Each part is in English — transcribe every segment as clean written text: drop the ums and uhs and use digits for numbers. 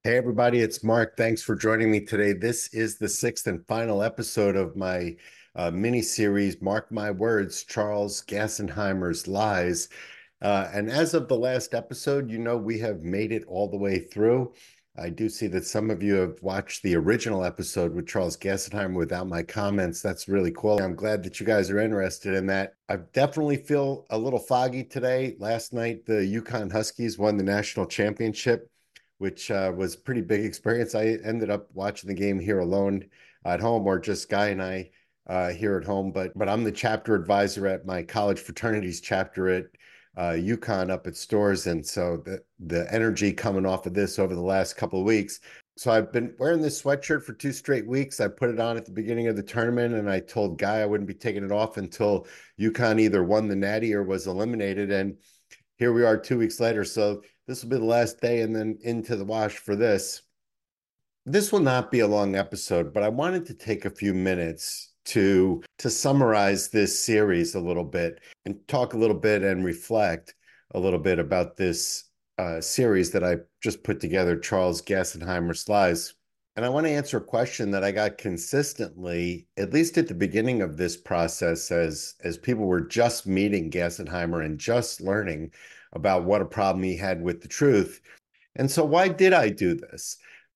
Hey, everybody, it's Mark. Thanks for joining me today. This is the sixth and final episode of my mini series, Mark My Words, Charles Gassenheimer's Lies. And as of the last episode, we have made it all the way through. I do see that some of you have watched the original episode with Charles Gassenheimer without my comments. That's really cool. I'm glad that you guys are interested in that. I definitely feel a little foggy today. Last night, the Yukon Huskies won the national championship, which was a pretty big experience. I ended up watching the game here alone at home, or just Guy and I here at home. But I'm the chapter advisor at my college fraternities chapter at Yukon up at Stores, and so the energy coming off of this over the last couple of weeks. So I've been wearing this sweatshirt for 2 straight weeks. I put it on at the beginning of the tournament, and I told Guy I wouldn't be taking it off until Yukon either won the Natty or was eliminated. And here we are 2 weeks later. So this will be the last day and then into the wash for this. This will not be a long episode, but I wanted to take a few minutes to summarize this series a little bit and talk a little bit and reflect a little bit about this series that I just put together, Charles Gassenheimer's Lies. And I want to answer a question that I got consistently, at least at the beginning of this process, as people were just meeting Gassenheimer and just learning about what a problem he had with the truth. And so why did I do this?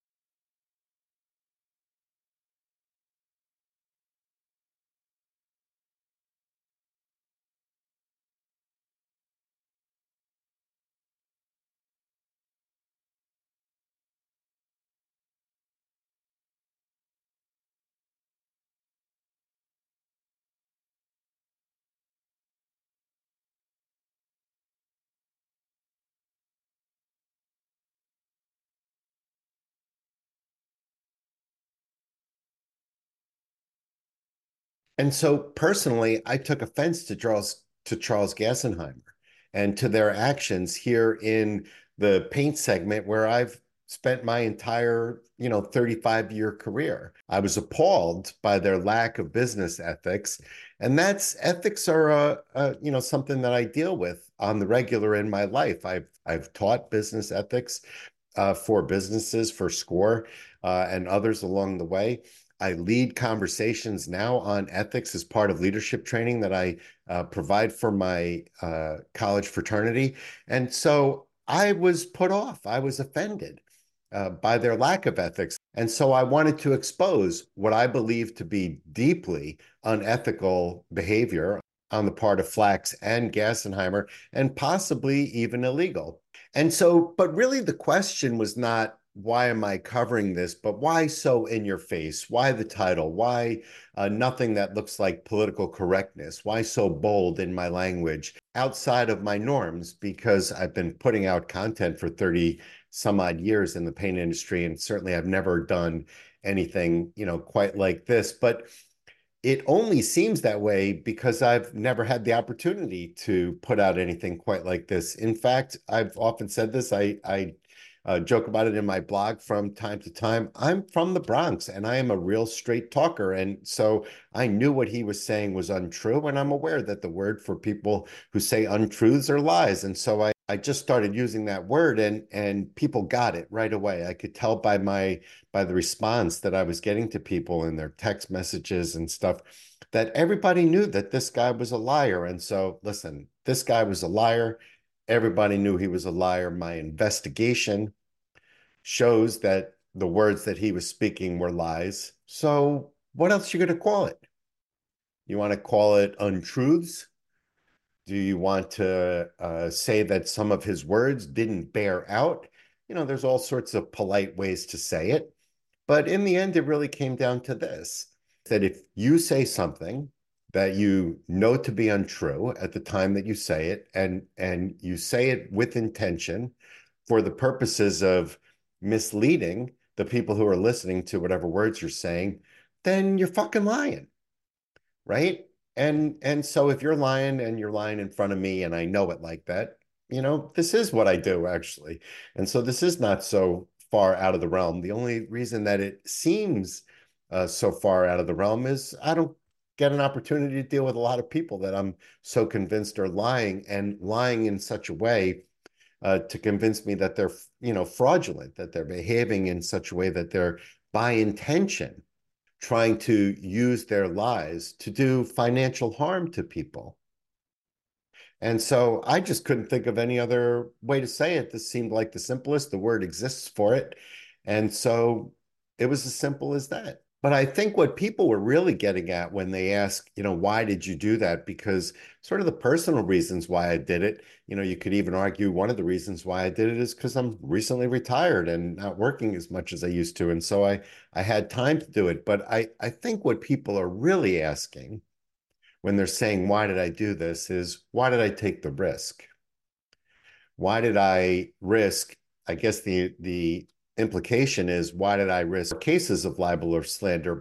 And so personally, I took offense to Charles Gassenheimer and to their actions here in the paint segment where I've spent my entire, 35-year career. I was appalled by their lack of business ethics. And that's ethics are something that I deal with on the regular in my life. I've taught business ethics for businesses, for SCORE, and others along the way. I lead conversations now on ethics as part of leadership training that I provide for my college fraternity. And so I was put off, I was offended by their lack of ethics. And so I wanted to expose what I believe to be deeply unethical behavior on the part of Flax and Gassenheimer, and possibly even illegal. And so, but really the question was not, why am I covering this? But why so in your face? Why the title? Why nothing that looks like political correctness? Why so bold in my language outside of my norms? Because I've been putting out content for 30 some odd years in the paint industry, and certainly I've never done anything, quite like this. But it only seems that way because I've never had the opportunity to put out anything quite like this. In fact, I've often said this. I joke about it in my blog from time to time. I'm from the Bronx and I am a real straight talker. And so I knew what he was saying was untrue. And I'm aware that the word for people who say untruths are lies. And so I just started using that word, and people got it right away. I could tell by the response that I was getting to people in their text messages and stuff that everybody knew that this guy was a liar. And so, listen, this guy was a liar. Everybody knew he was a liar. My investigation shows that the words that he was speaking were lies. So, what else you going to call it? You want to call it untruths? Do you want to say that some of his words didn't bear out? There's all sorts of polite ways to say it. But in the end, it really came down to this, that if you say something that you know to be untrue at the time that you say it, and you say it with intention for the purposes of misleading the people who are listening to whatever words you're saying, then you're fucking lying, right? And so if you're lying and you're lying in front of me and I know it like that, this is what I do actually. And so this is not so far out of the realm. The only reason that it seems so far out of the realm is I don't get an opportunity to deal with a lot of people that I'm so convinced are lying, and lying in such a way to convince me that they're, fraudulent, that they're behaving in such a way that they're by intention trying to use their lies to do financial harm to people. And so I just couldn't think of any other way to say it. This seemed like the simplest. The word exists for it. And so it was as simple as that. But I think what people were really getting at when they ask, why did you do that? Because sort of the personal reasons why I did it, you could even argue one of the reasons why I did it is because I'm recently retired and not working as much as I used to. And so I had time to do it. But I think what people are really asking when they're saying, why did I do this, is why did I take the risk? Why did I risk? I guess the implication is, why did I risk cases of libel or slander?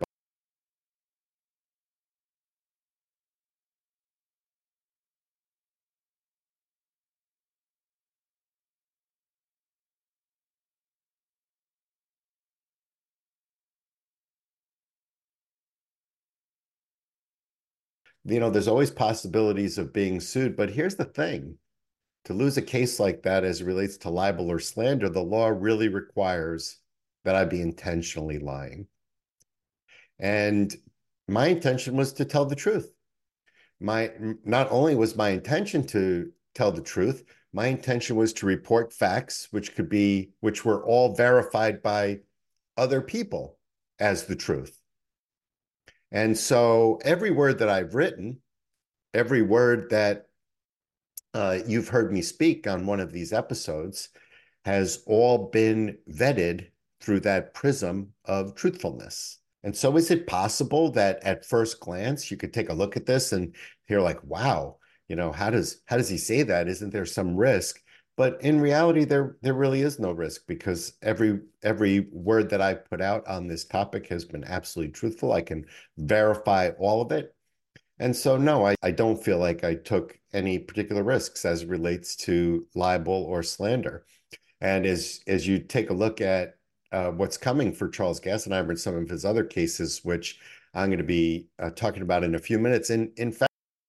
There's always possibilities of being sued, but here's the thing. To lose a case like that as it relates to libel or slander, the law really requires that I be intentionally lying. And my intention was to tell the truth. My Not only was my intention to tell the truth, my intention was to report facts which were all verified by other people as the truth. And so every word that I've written, every word that you've heard me speak on one of these episodes has all been vetted through that prism of truthfulness. And so is it possible that at first glance you could take a look at this and you're like, wow, how does he say that? Isn't there some risk? But in reality, there really is no risk, because every word that I put out on this topic has been absolutely truthful. I can verify all of it. And so, no, I don't feel like I took any particular risks as it relates to libel or slander. And as you take a look at what's coming for Charles Gassenheimer and some of his other cases, which I'm going to be talking about in a few minutes, in fact,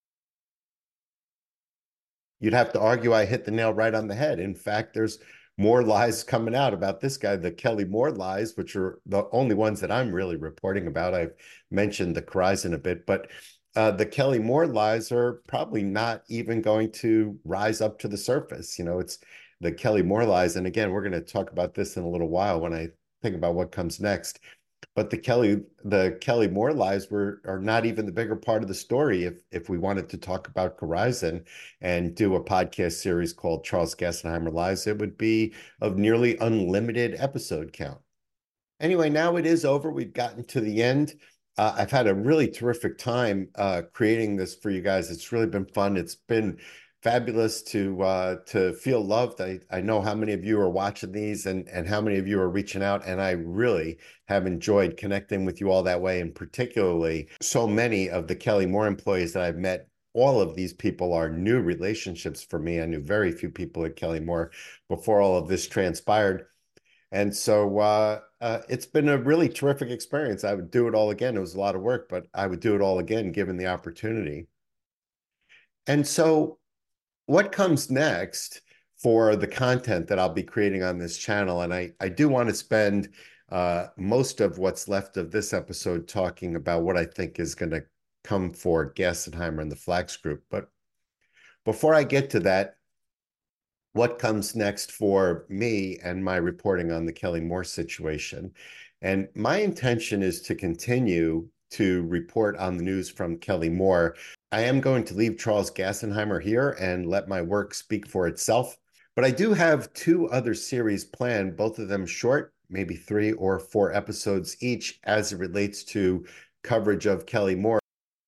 you'd have to argue I hit the nail right on the head. In fact, there's more lies coming out about this guy, the Kelly Moore lies, which are the only ones that I'm really reporting about. I've mentioned the Corizon a bit, but the Kelly Moore lies are probably not even going to rise up to the surface. It's the Kelly Moore lies. And again, we're going to talk about this in a little while when I think about what comes next. But the Kelly Moore lies are not even the bigger part of the story. If we wanted to talk about Corizon and do a podcast series called Charles Gassenheimer Lies, it would be of nearly unlimited episode count. Anyway, now it is over. We've gotten to the end. I've had a really terrific time creating this for you guys. It's really been fun. It's been fabulous to feel loved. I know how many of you are watching these and how many of you are reaching out, and I really have enjoyed connecting with you all that way. And particularly, so many of the Kelly Moore employees that I've met. All of these people are new relationships for me. I knew very few people at Kelly Moore before all of this transpired. And so it's been a really terrific experience. I would do it all again. It was a lot of work, but I would do it all again given the opportunity. And so, what comes next for the content that I'll be creating on this channel? And I do want to spend most of what's left of this episode talking about what I think is going to come for Gassenheimer and the Flax Group. But before I get to that, what comes next for me and my reporting on the Kelly Moore situation? And my intention is to continue to report on the news from Kelly Moore. I am going to leave Charles Gassenheimer here and let my work speak for itself. But I do have two other series planned, both of them short, maybe 3 or 4 episodes each, as it relates to coverage of Kelly Moore.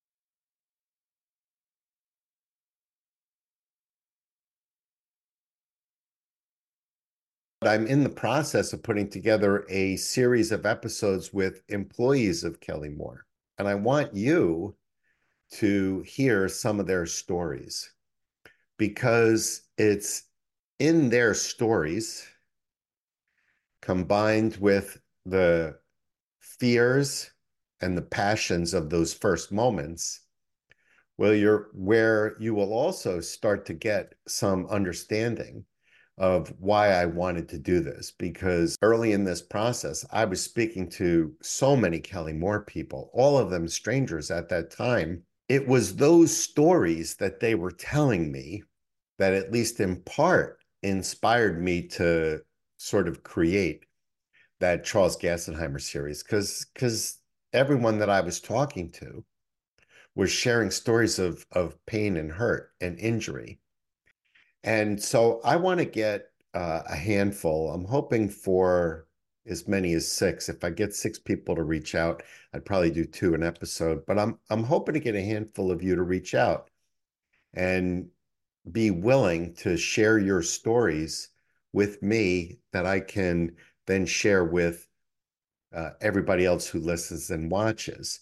I'm in the process of putting together a series of episodes with employees of Kelly Moore. And I want you to hear some of their stories, because it's in their stories combined with the fears and the passions of those first moments where you will also start to get some understanding of why I wanted to do this, because early in this process, I was speaking to so many Kelly Moore people, all of them strangers at that time. It was those stories that they were telling me that, at least in part, inspired me to sort of create that Charles Gassenheimer series, because everyone that I was talking to was sharing stories of pain and hurt and injury. And so I want to get a handful. I'm hoping for as many as six. If I get six people to reach out, I'd probably do two an episode. But I'm hoping to get a handful of you to reach out and be willing to share your stories with me that I can then share with everybody else who listens and watches.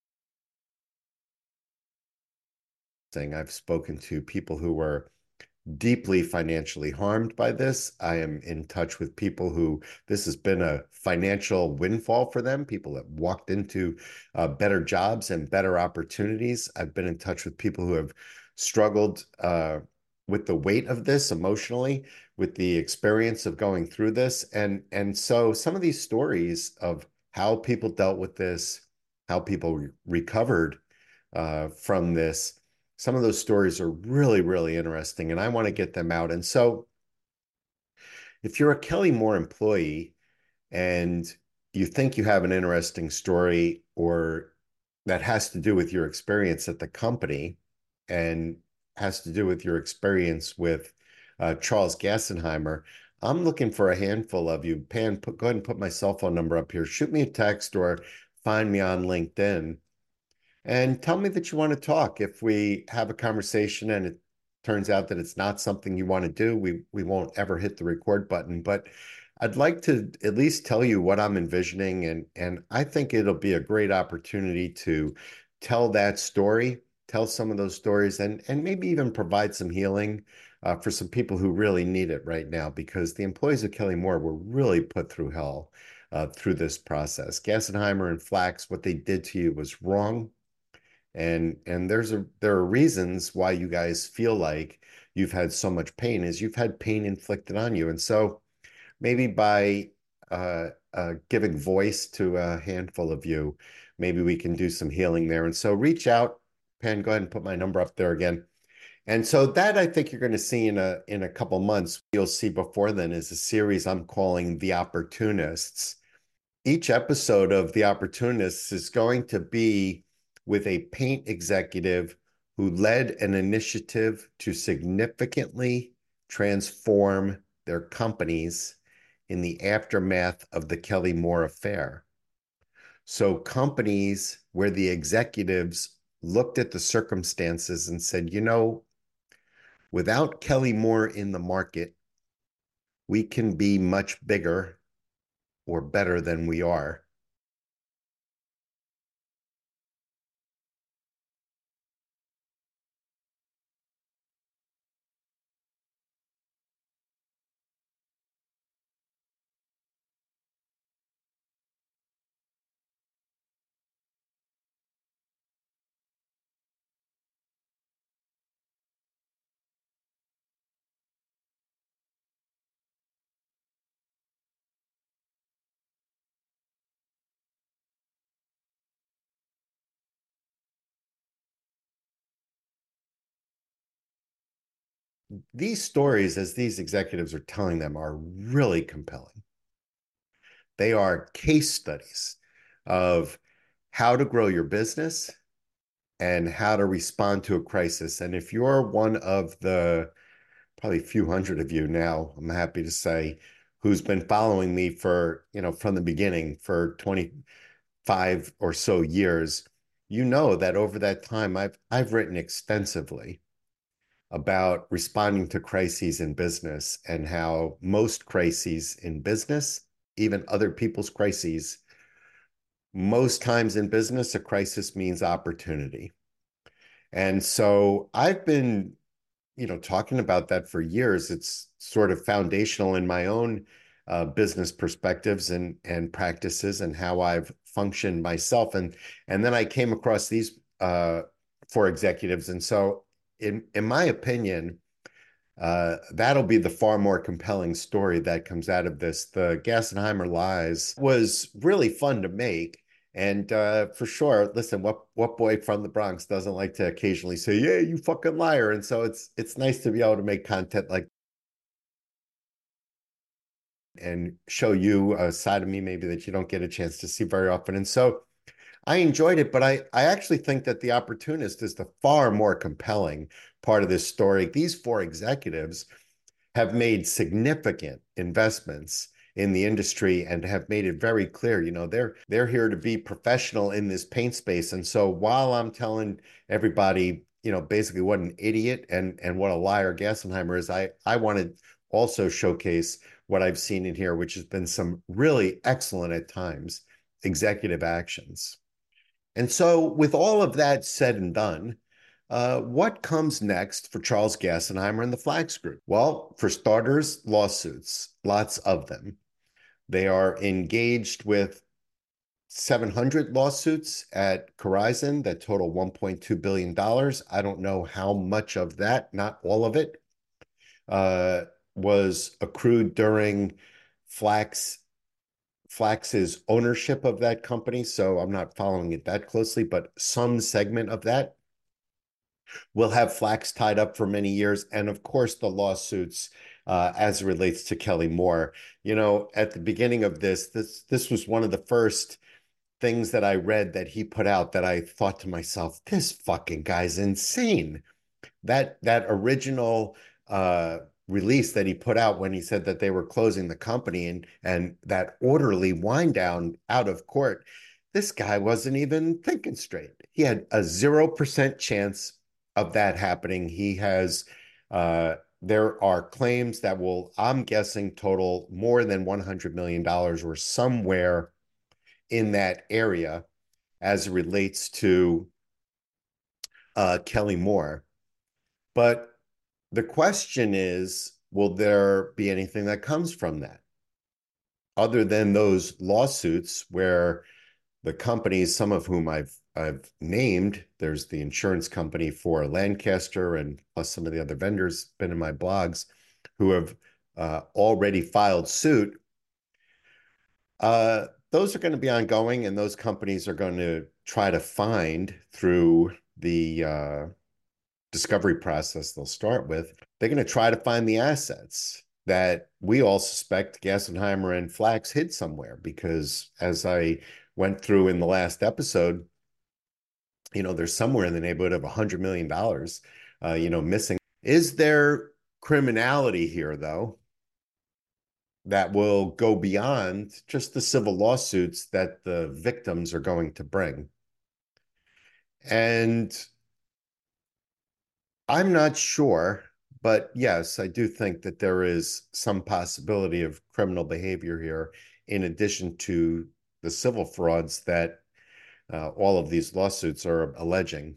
I've spoken to people who were deeply financially harmed by this. I am in touch with people who this has been a financial windfall for them, people that walked into better jobs and better opportunities. I've been in touch with people who have struggled with the weight of this emotionally, with the experience of going through this. And so some of these stories of how people dealt with this, how people recovered from this, some of those stories are really, really interesting, and I want to get them out. And so, if you're a Kelly Moore employee and you think you have an interesting story or that has to do with your experience at the company and has to do with your experience with Charles Gassenheimer, I'm looking for a handful of you. Pan, go ahead and put my cell phone number up here. Shoot me a text or find me on LinkedIn and tell me that you want to talk. If we have a conversation and it turns out that it's not something you want to do, we won't ever hit the record button. But I'd like to at least tell you what I'm envisioning, and I think it'll be a great opportunity to tell that story, tell some of those stories, and maybe even provide some healing for some people who really need it right now, because the employees of Kelly Moore were really put through hell through this process. Gassenheimer and Flax, what they did to you was wrong, and there are reasons why you guys feel like you've had so much pain, is you've had pain inflicted on you. And so maybe by giving voice to a handful of you, maybe we can do some healing there. And so reach out. Pan, go ahead and put my number up there again. And so that, I think, you're going to see in a couple months. You'll see before then is a series I'm calling The Opportunists. Each episode of The Opportunists is going to be with a paint executive who led an initiative to significantly transform their companies in the aftermath of the Kelly Moore affair. So companies where the executives looked at the circumstances and said, you know, without Kelly Moore in the market, we can be much bigger or better than we are. These stories, as these executives are telling them, are really compelling. They are case studies of how to grow your business and how to respond to a crisis. And if you're one of the probably a few hundred of you now, I'm happy to say, who's been following me for, from the beginning for 25 or so years, you know that over that time I've written extensively about responding to crises in business and how most crises in business, even other people's crises, most times in business, a crisis means opportunity. And so I've been, talking about that for years. It's sort of foundational in my own business perspectives and practices and how I've functioned myself. And then I came across these for executives. And so in my opinion, That'll be the far more compelling story that comes out of this. The Gassenheimer Lies was really fun to make. And for sure, listen, what boy from the Bronx doesn't like to occasionally say, "Yeah, you fucking liar?" And so it's nice to be able to make content like and show you a side of me maybe that you don't get a chance to see very often. And so I enjoyed it, but I actually think that The Opportunist is the far more compelling part of this story. These four executives have made significant investments in the industry and have made it very clear, they're here to be professional in this paint space. And so while I'm telling everybody, basically what an idiot and what a liar Gassenheimer is, I wanted also showcase what I've seen in here, which has been some really excellent at times executive actions. And so, with all of that said and done, what comes next for Charles Gassenheimer and the Flax Group? Well, for starters, lawsuits, lots of them. They are engaged with 700 lawsuits at Corizon that total $1.2 billion. I don't know how much of that, not all of it, uh, was accrued during Flax Flax's ownership of that company, so I'm not following it that closely, but some segment of that will have Flax tied up for many years. And of course, the lawsuits as it relates to Kelly Moore. At the beginning of this was one of the first things that I read that he put out that I thought to myself, this fucking guy's insane. That original release that he put out when he said that they were closing the company and that orderly wind down out of court, this guy wasn't even thinking straight. He had a 0% chance of that happening. He has there are claims that will, I'm guessing, total more than $100 million or somewhere in that area as it relates to Kelly Moore. But the question is, will there be anything that comes from that other than those lawsuits where the companies, some of whom I've named, there's the insurance company for Lancaster and plus some of the other vendors been in my blogs who have already filed suit. Those are going to be ongoing, and those companies are going to try to find through the discovery process they'll start with, they're going to try to find the assets that we all suspect Gassenheimer and Flax hid somewhere. Because as I went through in the last episode, there's somewhere in the neighborhood of $100 million, missing. Is there criminality here, though, that will go beyond just the civil lawsuits that the victims are going to bring? And I'm not sure, but yes, I do think that there is some possibility of criminal behavior here, in addition to the civil frauds that all of these lawsuits are alleging.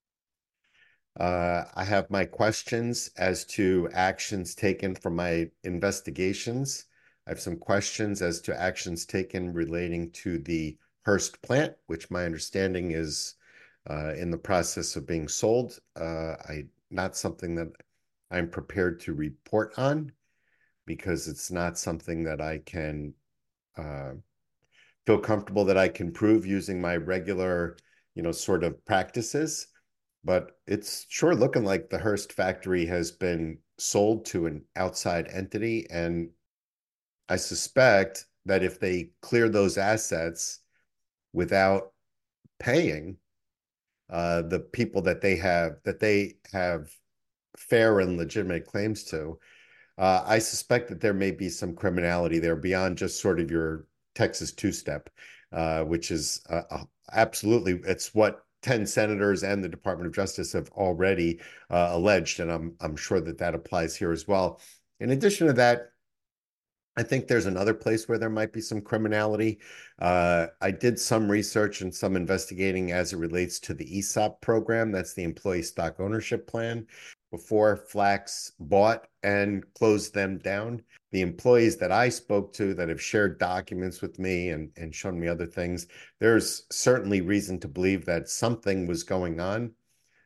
I have my questions as to actions taken from my investigations. I have some questions as to actions taken relating to the Hearst plant, which my understanding is in the process of being sold. Not something that I'm prepared to report on because it's not something that I can feel comfortable that I can prove using my regular, sort of practices. But it's sure looking like the Hearst factory has been sold to an outside entity. And I suspect that if they clear those assets without paying the people that they have fair and legitimate claims to, I suspect that there may be some criminality there beyond just sort of your Texas two-step, which is absolutely, it's what 10 senators and the Department of Justice have already alleged, and I'm sure that applies here as well. In addition to that, I think there's another place where there might be some criminality. I did some research and some investigating as it relates to the ESOP program. That's the Employee Stock Ownership Plan. Before Flax bought and closed them down, the employees that I spoke to that have shared documents with me and shown me other things, there's certainly reason to believe that something was going on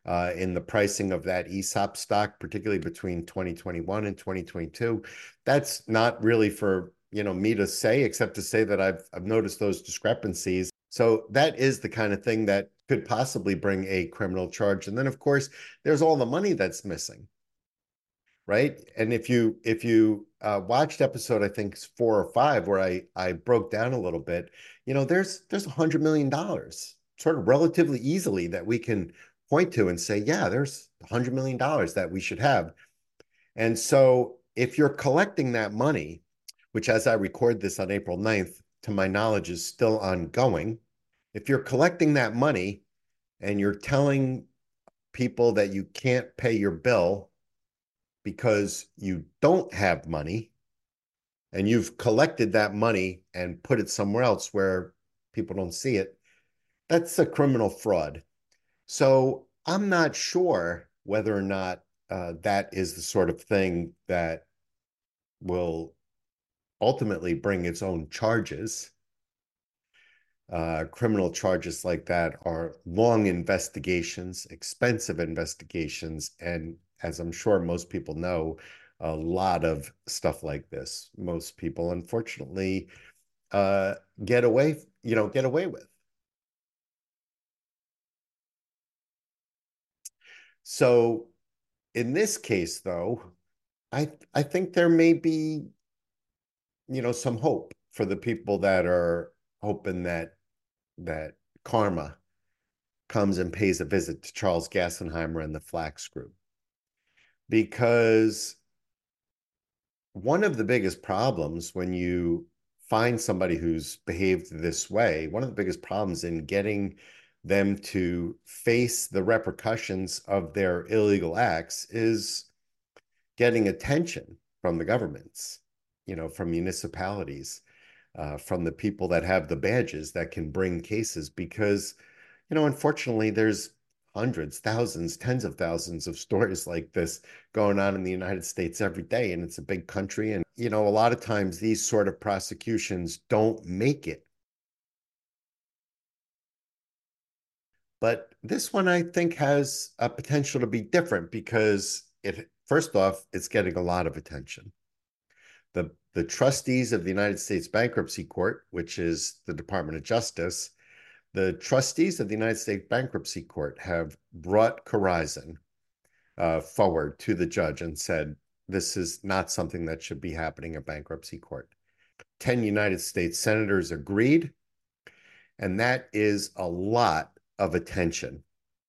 in the pricing of that ESOP stock, particularly between 2021 and 2022. That's not really for me to say, except to say that I've noticed those discrepancies. So that is the kind of thing that could possibly bring a criminal charge. And then, of course, there's all the money that's missing, right? And if you watched episode, I think 4 or 5, where I broke down a little bit, there's $100 million sort of relatively easily that we can point to and say, yeah, there's $100 million that we should have. And so if you're collecting that money, which as I record this on April 9th, to my knowledge, is still ongoing. If you're collecting that money and you're telling people that you can't pay your bill because you don't have money and you've collected that money and put it somewhere else where people don't see it, that's a criminal fraud. So I'm not sure whether or not that is the sort of thing that will ultimately bring its own charges. Criminal charges like that are long investigations, expensive investigations, and as I'm sure most people know, a lot of stuff like this, most people unfortunately uh, get away with. So in this case, though, I think there may be, some hope for the people that are hoping that karma comes and pays a visit to Charles Gassenheimer and the Flax Group. Because one of the biggest problems when you find somebody who's behaved this way, one of the biggest problems in getting them to face the repercussions of their illegal acts is getting attention from the governments, from municipalities, from the people that have the badges that can bring cases. Because, unfortunately, there's hundreds, thousands, tens of thousands of stories like this going on in the United States every day. And it's a big country. And, a lot of times these sort of prosecutions don't make it. But this one, I think, has a potential to be different because first off, it's getting a lot of attention. The trustees of the United States Bankruptcy Court, which is the Department of Justice, the trustees of the United States Bankruptcy Court have brought Corizon forward to the judge and said, this is not something that should be happening at bankruptcy court. 10 United States senators agreed, and that is a lot of attention.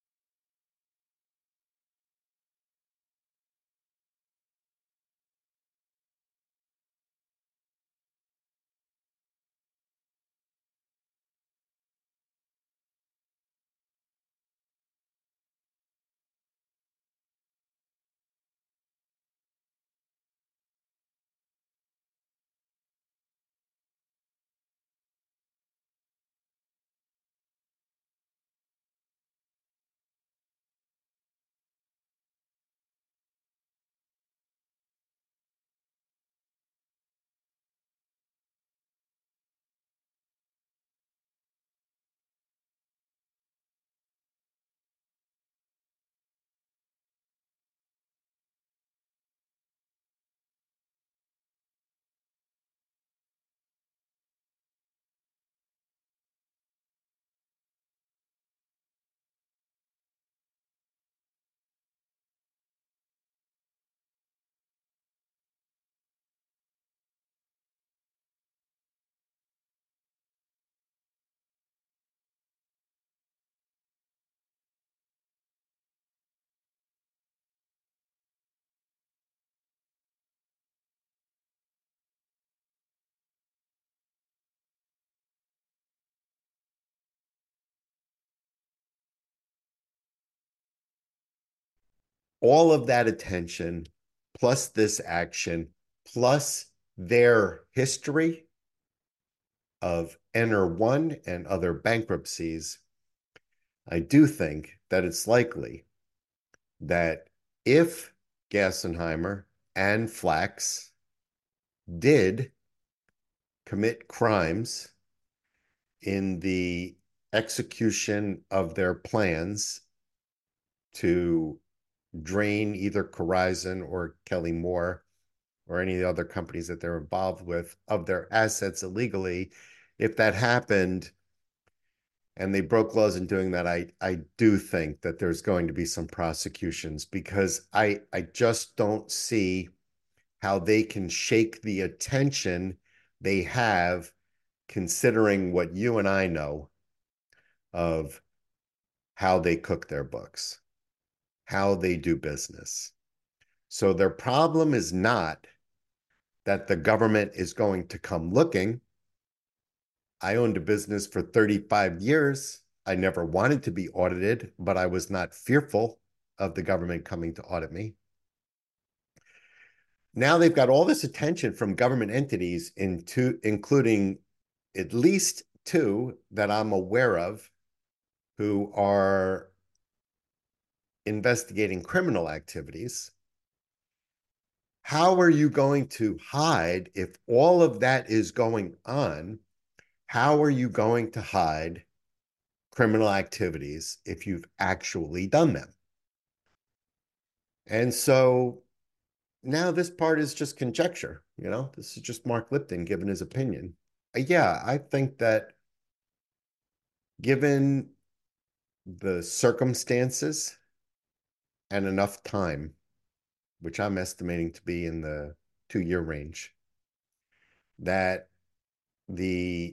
All of that attention, plus this action, plus their history of Enter1 and other bankruptcies, I do think that it's likely that if Gassenheimer and Flax did commit crimes in the execution of their plans to drain either Corizon or Kelly Moore or any of the other companies that they're involved with of their assets illegally. If that happened and they broke laws in doing that, I do think that there's going to be some prosecutions because I just don't see how they can shake the attention they have considering what you and I know of how they cook their books, how they do business. So their problem is not that the government is going to come looking. I owned a business for 35 years. I never wanted to be audited, but I was not fearful of the government coming to audit me. Now they've got all this attention from government entities, including at least two that I'm aware of who are investigating criminal activities. How are you going to hide if all of that is going on? How are you going to hide criminal activities if you've actually done them? And so now this part is just conjecture. This is just Mark Lipton giving his opinion. Yeah, I think that given the circumstances and enough time, which I'm estimating to be in the 2-year range, that the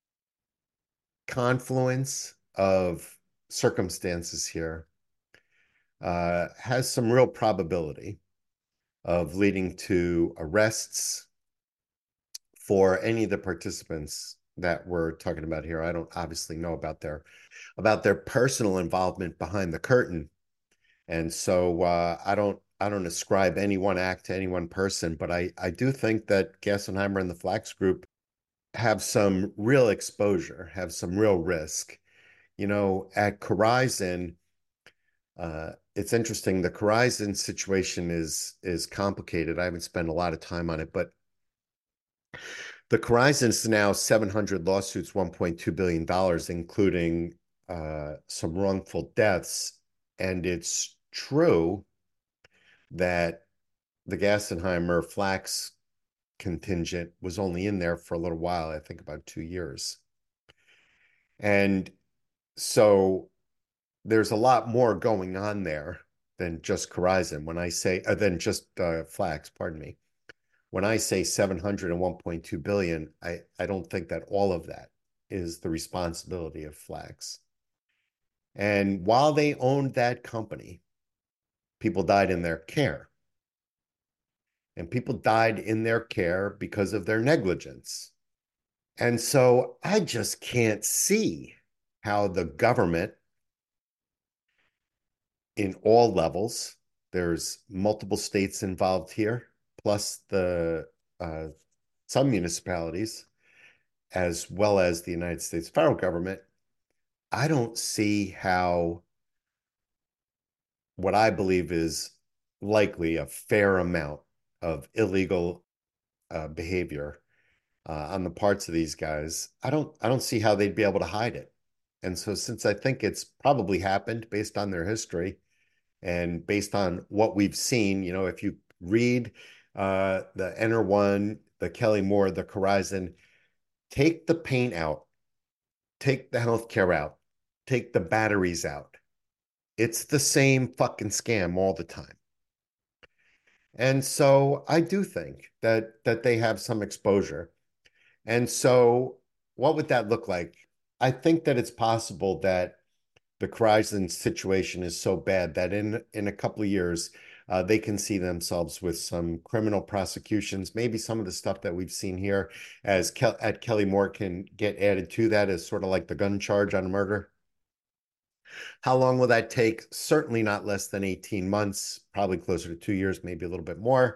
confluence of circumstances here has some real probability of leading to arrests for any of the participants that we're talking about here. I don't obviously know about their personal involvement behind the curtain, and so I don't ascribe any one act to any one person, but I do think that Gassenheimer and the Flax Group have some real exposure, have some real risk. At Corizon, it's interesting. The Corizon situation is complicated. I haven't spent a lot of time on it, but the Corizon is now 700 lawsuits, $1.2 billion, including some wrongful deaths. And it's true that the Gassenheimer Flax contingent was only in there for a little while, I think about 2 years. And so there's a lot more going on there than just Corizon. When I say, than just Flax, pardon me. When I say 700 and 1.2 billion, I don't think that all of that is the responsibility of Flax. And while they owned that company, people died in their care. And people died in their care because of their negligence. And so I just can't see how the government in all levels, there's multiple states involved here, plus the some municipalities, as well as the United States federal government. I don't see how what I believe is likely a fair amount of illegal behavior on the parts of these guys. I don't see how they'd be able to hide it. And so since I think it's probably happened based on their history and based on what we've seen, if you read the Enron, the Kelly Moore, the Corizon, take the paint out, take the healthcare out, take the batteries out. It's the same fucking scam all the time. And so I do think that they have some exposure. And so what would that look like? I think that it's possible that the Corizon situation is so bad that in a couple of years, they can see themselves with some criminal prosecutions. Maybe some of the stuff that we've seen here at Kelly Moore can get added to that as sort of like the gun charge on murder. How long will that take? Certainly not less than 18 months, probably closer to 2 years, maybe a little bit more.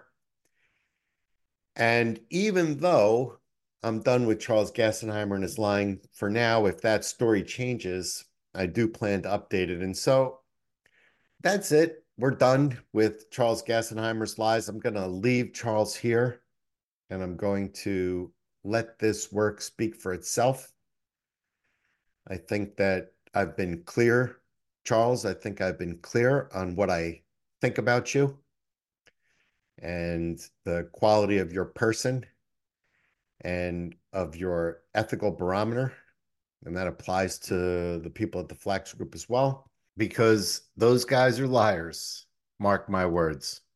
And even though I'm done with Charles Gassenheimer and his lying for now, if that story changes, I do plan to update it. And so that's it. We're done with Charles Gassenheimer's lies. I'm going to leave Charles here and I'm going to let this work speak for itself. I think that I've been clear, Charles, I think I've been clear on what I think about you and the quality of your person and of your ethical barometer. And that applies to the people at the Flax Group as well, because those guys are liars. Mark my words.